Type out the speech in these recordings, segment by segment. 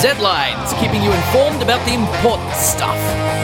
Z-Lines, keeping you informed about the important stuff.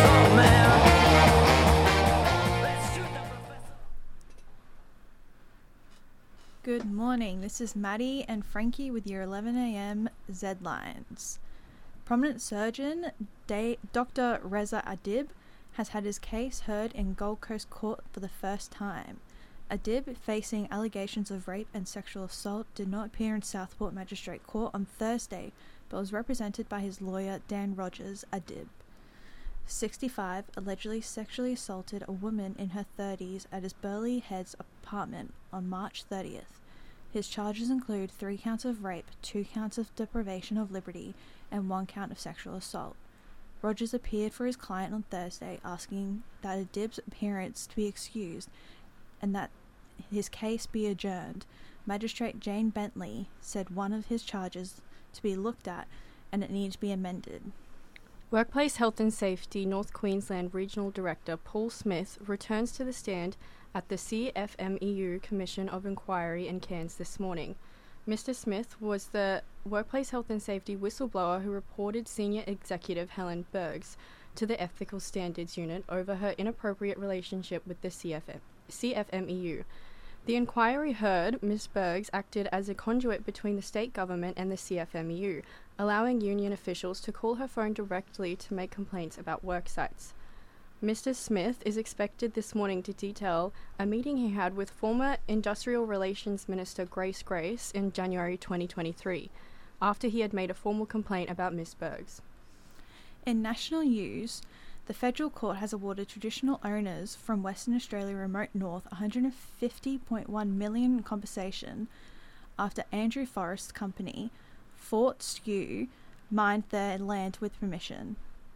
Good morning, this is Maddie and Frankie with your 11am Z-Lines. Prominent surgeon Dr. Reza Adib has had his case heard in Gold Coast Court for the first time. Adib, facing allegations of rape and sexual assault, did not appear in Southport Magistrate Court on Thursday, but was represented by his lawyer Dan Rogers. Adib, 65, allegedly sexually assaulted a woman in her 30s at his Burleigh Heads apartment on March 30th. His charges include 3 counts of rape, 2 counts of deprivation of liberty, and 1 count of sexual assault. Rogers appeared for his client on Thursday, asking that Adib's appearance to be excused and that his case be adjourned. Magistrate Jane Bentley said one of his charges to be looked at and it needed to be amended. Workplace Health and Safety North Queensland Regional Director Paul Smith returns to the stand at the CFMEU Commission of Inquiry in Cairns this morning. Mr. Smith was the Workplace Health and Safety whistleblower who reported Senior Executive Helen Bergs to the Ethical Standards Unit over her inappropriate relationship with the CFMEU. The inquiry heard Ms. Bergs acted as a conduit between the state government and the CFMEU, allowing union officials to call her phone directly to make complaints about work sites. Mr. Smith is expected this morning to detail a meeting he had with former Industrial Relations Minister Grace Grace in January 2023, after he had made a formal complaint about Ms. Bergs. In national news, the federal court has awarded traditional owners from Western Australia remote north $150.1 million compensation after Andrew Forrest's company, Fortescue, mined their land with permission.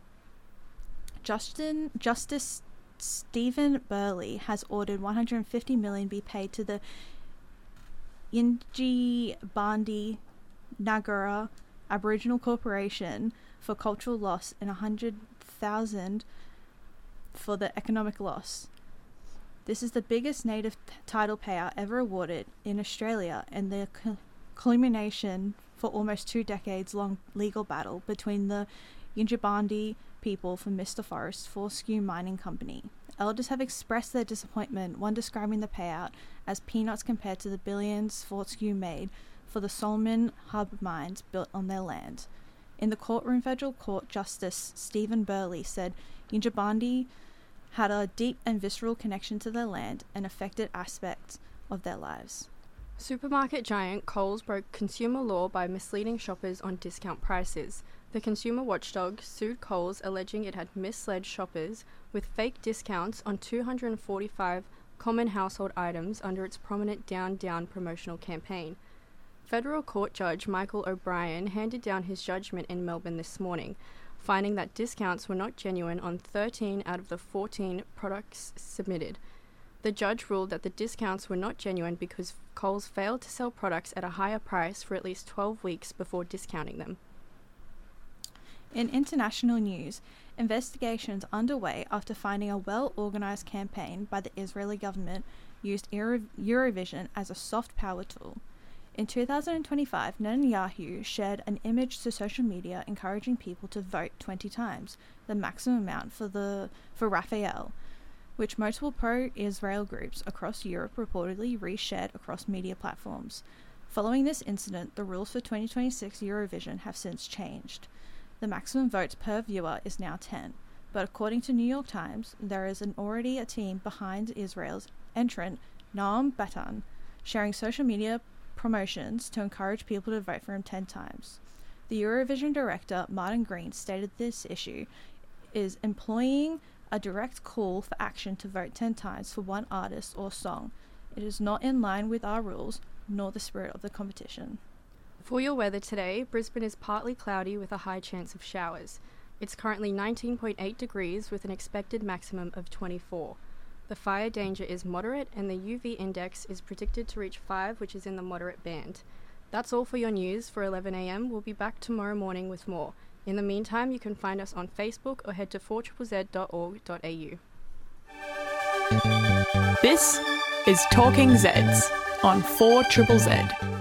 Justice Stephen Burleigh has ordered $150 million be paid to the Yindjibarndi Nagara Aboriginal Corporation for cultural loss and $100,000 for the economic loss. This is the biggest native title payout ever awarded in Australia and the culmination for almost 2 decades long legal battle between the Yindjibarndi people for Mr. Forrest's Fortescue Mining Company. Elders have expressed their disappointment, one describing the payout as peanuts compared to the billions Fortescue made for the Solomon Hub mines built on their land. In the courtroom, Federal Court Justice Stephen Burleigh said Yindjibarndi had a deep and visceral connection to their land and affected aspects of their lives. Supermarket giant Coles broke consumer law by misleading shoppers on discount prices. The consumer watchdog sued Coles, alleging it had misled shoppers with fake discounts on 245 common household items under its prominent Down Down promotional campaign. Federal Court Judge Michael O'Brien handed down his judgment in Melbourne this morning, finding that discounts were not genuine on 13 out of the 14 products submitted. The judge ruled that the discounts were not genuine because Coles failed to sell products at a higher price for at least 12 weeks before discounting them. In international news, investigations underway after finding a well-organised campaign by the Israeli government used Eurovision as a soft power tool. In 2025, Netanyahu shared an image to social media encouraging people to vote 20 times, the maximum amount for Raphael, which multiple pro-Israel groups across Europe reportedly reshared across media platforms. Following this incident, the rules for 2026 Eurovision have since changed. The maximum votes per viewer is now 10, but according to New York Times, there is already a team behind Israel's entrant, Noam Batan, sharing social media promotions to encourage people to vote for him 10 times. The Eurovision director, Martin Green, stated this issue is employing a direct call for action to vote 10 times for one artist or song. It is not in line with our rules, nor the spirit of the competition. For your weather today, Brisbane is partly cloudy with a high chance of showers. It's currently 19.8 degrees with an expected maximum of 24. The fire danger is moderate and the UV index is predicted to reach 5, which is in the moderate band. That's all for your news for 11am. We'll be back tomorrow morning with more. In the meantime, you can find us on Facebook or head to 4ZZZ.org.au. This is Talking Zeds on 4ZZZ.